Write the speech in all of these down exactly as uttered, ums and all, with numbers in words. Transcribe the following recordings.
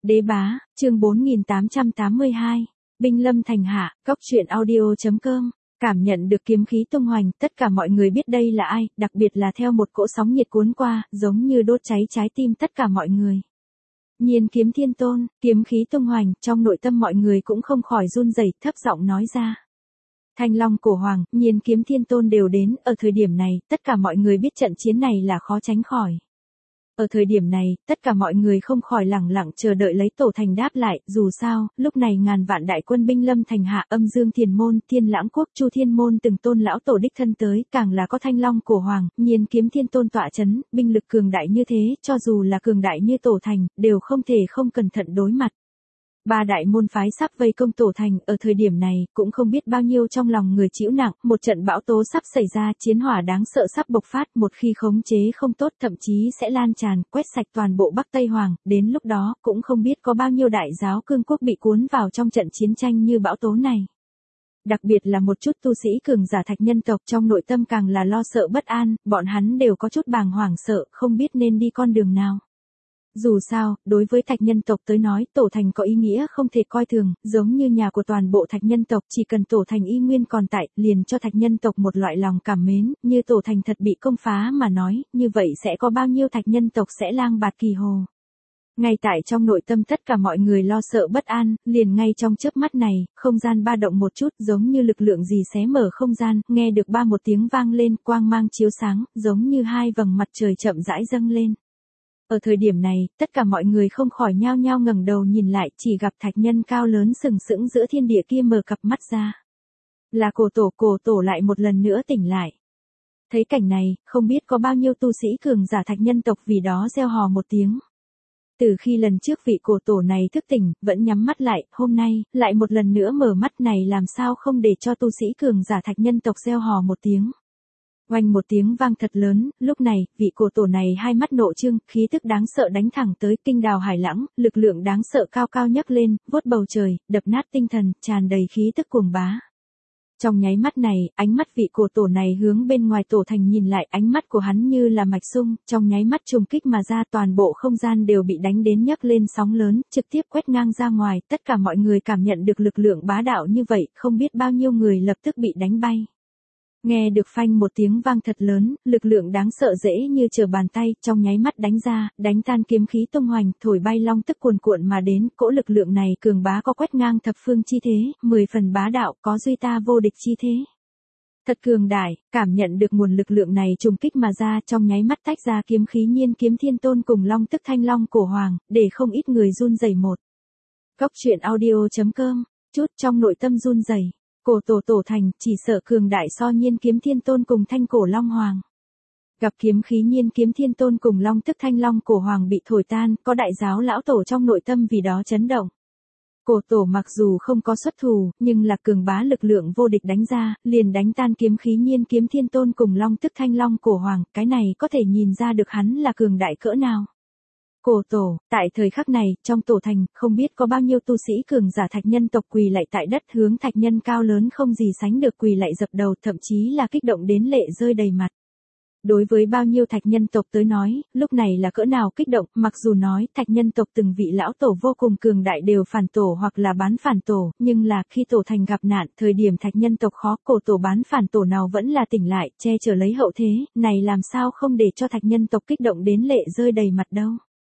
Đế bá, chương bốn nghìn tám trăm tám mươi hai. Binh lâm thành hạ, cốc truyện audio.com. Cảm nhận được kiếm khí tung hoành, tất cả mọi người biết đây là ai, đặc biệt là theo một cỗ sóng nhiệt cuốn qua, giống như đốt cháy trái tim tất cả mọi người. Nhiên kiếm thiên tôn, kiếm khí tung hoành, trong nội tâm mọi người cũng không khỏi run rẩy, thấp giọng nói ra. Thanh Long Cổ Hoàng, Nhiên kiếm thiên tôn đều đến, ở thời điểm này, tất cả mọi người biết trận chiến này là khó tránh khỏi. Ở thời điểm này, tất cả mọi người không khỏi lẳng lặng chờ đợi lấy Tổ Thành đáp lại, dù sao, lúc này ngàn vạn đại quân binh lâm thành hạ, Âm Dương Thiền Môn, Thiên Lãng Quốc, Chu Thiên Môn từng tôn lão tổ đích thân tới, càng là có Thanh Long Cổ Hoàng, Nhiên kiếm thiên tôn tọa chấn, binh lực cường đại như thế, cho dù là cường đại như Tổ Thành, đều không thể không cẩn thận đối mặt. Ba đại môn phái sắp vây công Tổ Thành, ở thời điểm này, cũng không biết bao nhiêu trong lòng người chịu nặng, một trận bão tố sắp xảy ra, chiến hỏa đáng sợ sắp bộc phát, một khi khống chế không tốt thậm chí sẽ lan tràn, quét sạch toàn bộ Bắc Tây Hoàng, đến lúc đó, cũng không biết có bao nhiêu đại giáo cương quốc bị cuốn vào trong trận chiến tranh như bão tố này. Đặc biệt là một chút tu sĩ cường giả thạch nhân tộc trong nội tâm càng là lo sợ bất an, bọn hắn đều có chút bàng hoàng sợ, không biết nên đi con đường nào. Dù sao, đối với thạch nhân tộc tới nói, Tổ Thành có ý nghĩa không thể coi thường, giống như nhà của toàn bộ thạch nhân tộc, chỉ cần Tổ Thành y nguyên còn tại, liền cho thạch nhân tộc một loại lòng cảm mến, như Tổ Thành thật bị công phá mà nói, như vậy sẽ có bao nhiêu thạch nhân tộc sẽ lang bạt kỳ hồ. Ngay tại trong nội tâm tất cả mọi người lo sợ bất an, liền ngay trong chớp mắt này, không gian ba động một chút giống như lực lượng gì xé mở không gian, nghe được ba một tiếng vang lên, quang mang chiếu sáng, giống như hai vầng mặt trời chậm rãi dâng lên. Ở thời điểm này, tất cả mọi người không khỏi nhao nhao ngẩng đầu nhìn lại, chỉ gặp thạch nhân cao lớn sừng sững giữa thiên địa kia mở cặp mắt ra. Là cổ tổ, cổ tổ lại một lần nữa tỉnh lại. Thấy cảnh này, không biết có bao nhiêu tu sĩ cường giả thạch nhân tộc vì đó reo hò một tiếng. Từ khi lần trước vị cổ tổ này thức tỉnh, vẫn nhắm mắt lại, hôm nay, lại một lần nữa mở mắt này làm sao không để cho tu sĩ cường giả thạch nhân tộc reo hò một tiếng. Oanh một tiếng vang thật lớn, lúc này, vị cổ tổ này hai mắt nộ trương, khí tức đáng sợ đánh thẳng tới kinh đào hải lãng, lực lượng đáng sợ cao cao nhấc lên, vuốt bầu trời, đập nát tinh thần, tràn đầy khí tức cuồng bá. Trong nháy mắt này, ánh mắt vị cổ tổ này hướng bên ngoài Tổ Thành nhìn lại, ánh mắt của hắn như là mạch sung, trong nháy mắt trùng kích mà ra toàn bộ không gian đều bị đánh đến nhấc lên sóng lớn, trực tiếp quét ngang ra ngoài, tất cả mọi người cảm nhận được lực lượng bá đạo như vậy, không biết bao nhiêu người lập tức bị đánh bay. Nghe được phanh một tiếng vang thật lớn, lực lượng đáng sợ dễ như trở bàn tay, trong nháy mắt đánh ra, đánh tan kiếm khí tung hoành, thổi bay long tức cuồn cuộn mà đến, cỗ lực lượng này cường bá có quét ngang thập phương chi thế, mười phần bá đạo, có duy ta vô địch chi thế. Thật cường đại, cảm nhận được nguồn lực lượng này trùng kích mà ra, trong nháy mắt tách ra kiếm khí Nhiên kiếm thiên tôn cùng long tức Thanh Long Cổ Hoàng, để không ít người run rẩy một. Cốc truyện audio.com, chút trong nội tâm run rẩy. Cổ tổ Tổ Thành, chỉ sợ cường đại so Nhiên kiếm thiên tôn cùng Thanh Cổ Long Hoàng. Gặp kiếm khí Nhiên kiếm thiên tôn cùng long tức Thanh Long Cổ Hoàng bị thổi tan, có đại giáo lão tổ trong nội tâm vì đó chấn động. Cổ tổ mặc dù không có xuất thủ, nhưng là cường bá lực lượng vô địch đánh ra, liền đánh tan kiếm khí Nhiên kiếm thiên tôn cùng long tức Thanh Long Cổ Hoàng, cái này có thể nhìn ra được hắn là cường đại cỡ nào. Cổ tổ, tại thời khắc này, trong Tổ Thành, không biết có bao nhiêu tu sĩ cường giả thạch nhân tộc quỳ lạy tại đất hướng thạch nhân cao lớn không gì sánh được quỳ lạy dập đầu, thậm chí là kích động đến lệ rơi đầy mặt. Đối với bao nhiêu thạch nhân tộc tới nói, lúc này là cỡ nào kích động, mặc dù nói thạch nhân tộc từng vị lão tổ vô cùng cường đại đều phản tổ hoặc là bán phản tổ, nhưng là khi Tổ Thành gặp nạn, thời điểm thạch nhân tộc khó, cổ tổ bán phản tổ nào vẫn là tỉnh lại, che chở lấy hậu thế, này làm sao không để cho thạch nhân tộc kích động đến lệ rơi đầy mặt đâu.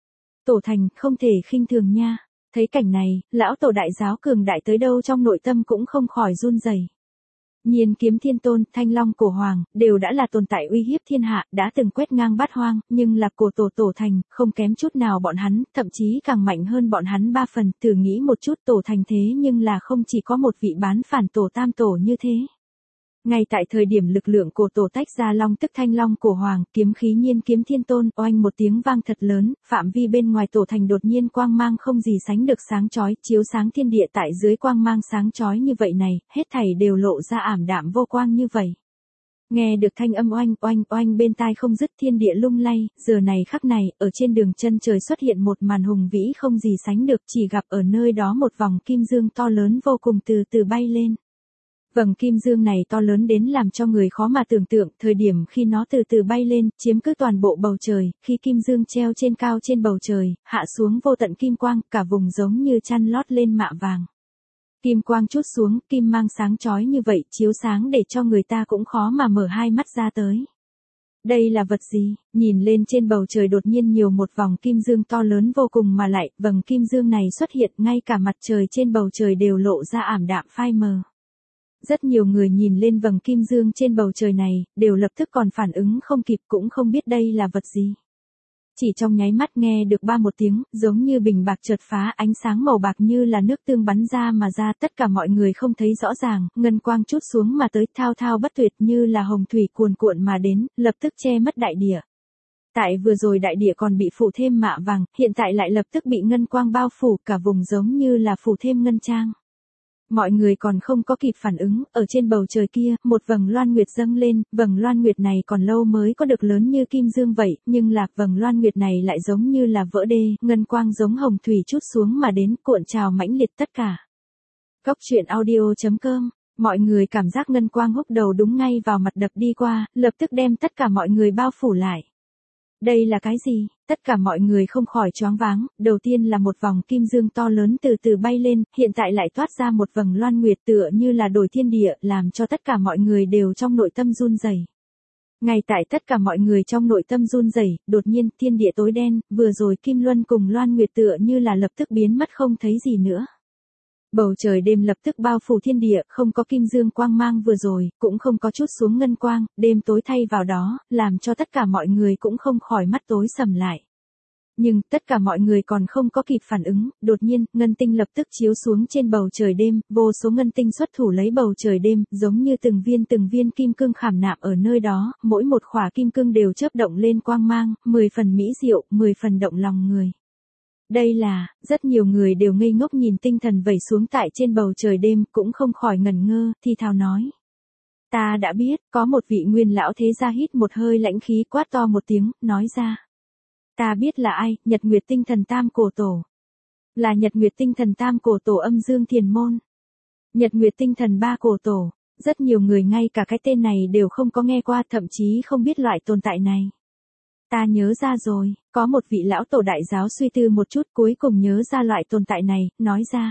Tổ Thành, không thể khinh thường nha. Thấy cảnh này, lão tổ đại giáo cường đại tới đâu trong nội tâm cũng không khỏi run rẩy. Nhiên kiếm thiên tôn, Thanh Long Cổ Hoàng, đều đã là tồn tại uy hiếp thiên hạ, đã từng quét ngang bát hoang, nhưng là cổ tổ Tổ Thành, không kém chút nào bọn hắn, thậm chí càng mạnh hơn bọn hắn ba phần, thử nghĩ một chút Tổ Thành thế nhưng là không chỉ có một vị bán phản tổ tam tổ như thế. Ngay tại thời điểm lực lượng cổ tổ tách ra long tức Thanh Long Cổ Hoàng, kiếm khí Nhiên kiếm thiên tôn, oanh một tiếng vang thật lớn, phạm vi bên ngoài Tổ Thành đột nhiên quang mang không gì sánh được sáng chói, chiếu sáng thiên địa tại dưới quang mang sáng chói như vậy này, hết thảy đều lộ ra ảm đạm vô quang như vậy. Nghe được thanh âm oanh oanh oanh bên tai không dứt, thiên địa lung lay, giờ này khắc này, ở trên đường chân trời xuất hiện một màn hùng vĩ không gì sánh được, chỉ gặp ở nơi đó một vòng kim dương to lớn vô cùng từ từ bay lên. Vầng kim dương này to lớn đến làm cho người khó mà tưởng tượng, thời điểm khi nó từ từ bay lên, chiếm cứ toàn bộ bầu trời, khi kim dương treo trên cao trên bầu trời, hạ xuống vô tận kim quang, cả vùng giống như chăn lót lên mạ vàng. Kim quang trút xuống, kim mang sáng chói như vậy, chiếu sáng để cho người ta cũng khó mà mở hai mắt ra tới. Đây là vật gì? Nhìn lên trên bầu trời đột nhiên nhiều một vòng kim dương to lớn vô cùng mà lại, vầng kim dương này xuất hiện ngay cả mặt trời trên bầu trời đều lộ ra ảm đạm phai mờ. Rất nhiều người nhìn lên vầng kim dương trên bầu trời này, đều lập tức còn phản ứng không kịp cũng không biết đây là vật gì. Chỉ trong nháy mắt nghe được ba một tiếng, giống như bình bạc chợt phá, ánh sáng màu bạc như là nước tương bắn ra mà ra, tất cả mọi người không thấy rõ ràng, ngân quang trút xuống mà tới, thao thao bất tuyệt như là hồng thủy cuồn cuộn mà đến, lập tức che mất đại địa. Tại vừa rồi đại địa còn bị phủ thêm mạ vàng, hiện tại lại lập tức bị ngân quang bao phủ, cả vùng giống như là phủ thêm ngân trang. Mọi người còn không có kịp phản ứng, ở trên bầu trời kia, một vầng loan nguyệt dâng lên, vầng loan nguyệt này còn lâu mới có được lớn như kim dương vậy, nhưng là vầng loan nguyệt này lại giống như là vỡ đê, ngân quang giống hồng thủy trút xuống mà đến, cuộn trào mãnh liệt tất cả. Góc truyện audio chấm com, mọi người cảm giác ngân quang húc đầu đúng ngay vào mặt đập đi qua, lập tức đem tất cả mọi người bao phủ lại. Đây là cái gì? Tất cả mọi người không khỏi choáng váng, đầu tiên là một vòng kim dương to lớn từ từ bay lên, hiện tại lại toát ra một vầng loan nguyệt tựa như là đổi thiên địa, làm cho tất cả mọi người đều trong nội tâm run rẩy. Ngay tại tất cả mọi người trong nội tâm run rẩy, đột nhiên thiên địa tối đen, vừa rồi kim luân cùng loan nguyệt tựa như là lập tức biến mất không thấy gì nữa. Bầu trời đêm lập tức bao phủ thiên địa, không có kim dương quang mang vừa rồi, cũng không có chút xuống ngân quang, đêm tối thay vào đó, làm cho tất cả mọi người cũng không khỏi mắt tối sầm lại. Nhưng, tất cả mọi người còn không có kịp phản ứng, đột nhiên, ngân tinh lập tức chiếu xuống trên bầu trời đêm, vô số ngân tinh xuất thủ lấy bầu trời đêm, giống như từng viên từng viên kim cương khảm nạm ở nơi đó, mỗi một khỏa kim cương đều chớp động lên quang mang, mười phần mỹ diệu, mười phần động lòng người. Đây là, rất nhiều người đều ngây ngốc nhìn tinh thần vẩy xuống tại trên bầu trời đêm, cũng không khỏi ngẩn ngơ, thi thào nói. Ta đã biết, có một vị nguyên lão thế gia hít một hơi lãnh khí quát to một tiếng, nói ra. Ta biết là ai, Nhật Nguyệt Tinh Thần Tam Cổ Tổ. Là Nhật Nguyệt Tinh Thần Tam Cổ Tổ Âm Dương Thiền Môn. Nhật Nguyệt Tinh Thần Ba Cổ Tổ, rất nhiều người ngay cả cái tên này đều không có nghe qua, thậm chí không biết loại tồn tại này. Ta nhớ ra rồi, có một vị lão tổ đại giáo suy tư một chút cuối cùng nhớ ra loại tồn tại này, nói ra.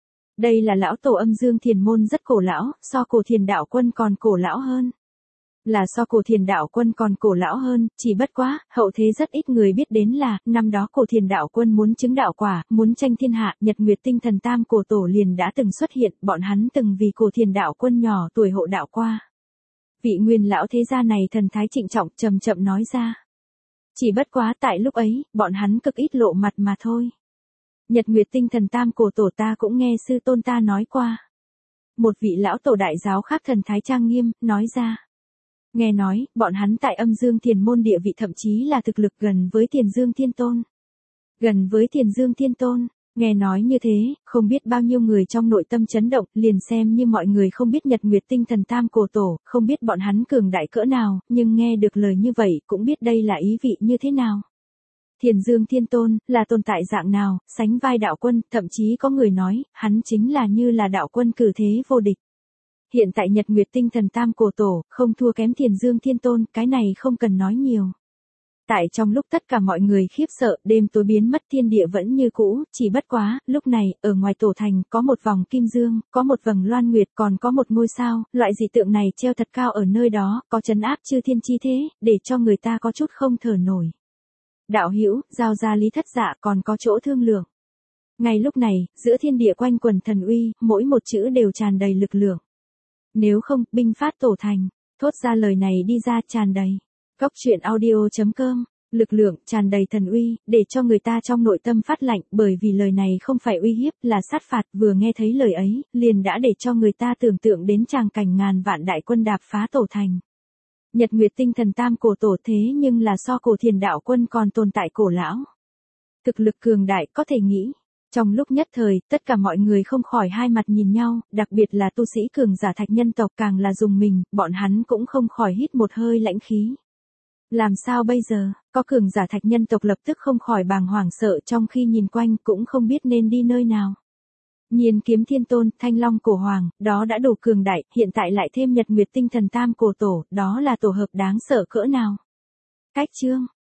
Đây là lão tổ Âm Dương Thiền Môn rất cổ lão, so Cổ Thiền Đạo Quân còn cổ lão hơn. Là so Cổ Thiền Đạo Quân còn cổ lão hơn, chỉ bất quá, hậu thế rất ít người biết đến là, năm đó Cổ Thiền Đạo Quân muốn chứng đạo quả, muốn tranh thiên hạ, Nhật Nguyệt Tinh Thần Tam Cổ Tổ liền đã từng xuất hiện, bọn hắn từng vì Cổ Thiền Đạo Quân nhỏ tuổi hộ đạo qua. Vị nguyên lão thế gia này thần thái trịnh trọng chậm chậm nói ra. Chỉ bất quá tại lúc ấy, bọn hắn cực ít lộ mặt mà thôi. Nhật Nguyệt Tinh Thần Tam Cổ Tổ ta cũng nghe sư tôn ta nói qua. Một vị lão tổ đại giáo khác thần thái trang nghiêm, nói ra. Nghe nói, bọn hắn tại Âm Dương Thiền Môn địa vị thậm chí là thực lực gần với Thiền Dương Thiên Tôn. Gần với Thiền Dương Thiên Tôn, nghe nói như thế, không biết bao nhiêu người trong nội tâm chấn động, liền xem như mọi người không biết Nhật Nguyệt Tinh Thần Tam Cổ Tổ, không biết bọn hắn cường đại cỡ nào, nhưng nghe được lời như vậy cũng biết đây là ý vị như thế nào. Thiền Dương Thiên Tôn, là tồn tại dạng nào, sánh vai đạo quân, thậm chí có người nói, hắn chính là như là đạo quân cử thế vô địch. Hiện tại Nhật Nguyệt Tinh Thần Tam Cổ Tổ, không thua kém Thiền Dương Thiên Tôn, cái này không cần nói nhiều. Tại trong lúc tất cả mọi người khiếp sợ, đêm tối biến mất thiên địa vẫn như cũ, chỉ bất quá, lúc này, ở ngoài tổ thành, có một vòng kim dương, có một vầng loan nguyệt, còn có một ngôi sao, loại dị tượng này treo thật cao ở nơi đó, có trấn áp chư thiên chi thế, để cho người ta có chút không thở nổi. Đạo hữu, giao ra lý thất dạ còn có chỗ thương lượng. Ngay lúc này, giữa thiên địa quanh quần thần uy, mỗi một chữ đều tràn đầy lực lượng. Nếu không, binh phát tổ thành, thốt ra lời này đi ra tràn đầy. Góc truyện audio chấm com, lực lượng tràn đầy thần uy, để cho người ta trong nội tâm phát lạnh, bởi vì lời này không phải uy hiếp, là sát phạt, vừa nghe thấy lời ấy, liền đã để cho người ta tưởng tượng đến tràng cảnh ngàn vạn đại quân đạp phá tổ thành. Nhật Nguyệt Tinh Thần Tam Cổ Tổ thế nhưng là so Cổ Thiền Đạo Quân còn tồn tại cổ lão. Thực lực cường đại có thể nghĩ. Trong lúc nhất thời, tất cả mọi người không khỏi hai mặt nhìn nhau, đặc biệt là tu sĩ cường giả thạch nhân tộc càng là dùng mình, bọn hắn cũng không khỏi hít một hơi lãnh khí. Làm sao bây giờ, có cường giả thạch nhân tộc lập tức không khỏi bàng hoàng sợ trong khi nhìn quanh cũng không biết nên đi nơi nào. Nhiên kiếm thiên tôn, thanh long cổ hoàng, đó đã đủ cường đại, hiện tại lại thêm nhật nguyệt tinh thần tam cổ tổ, đó là tổ hợp đáng sợ cỡ nào. Cách chương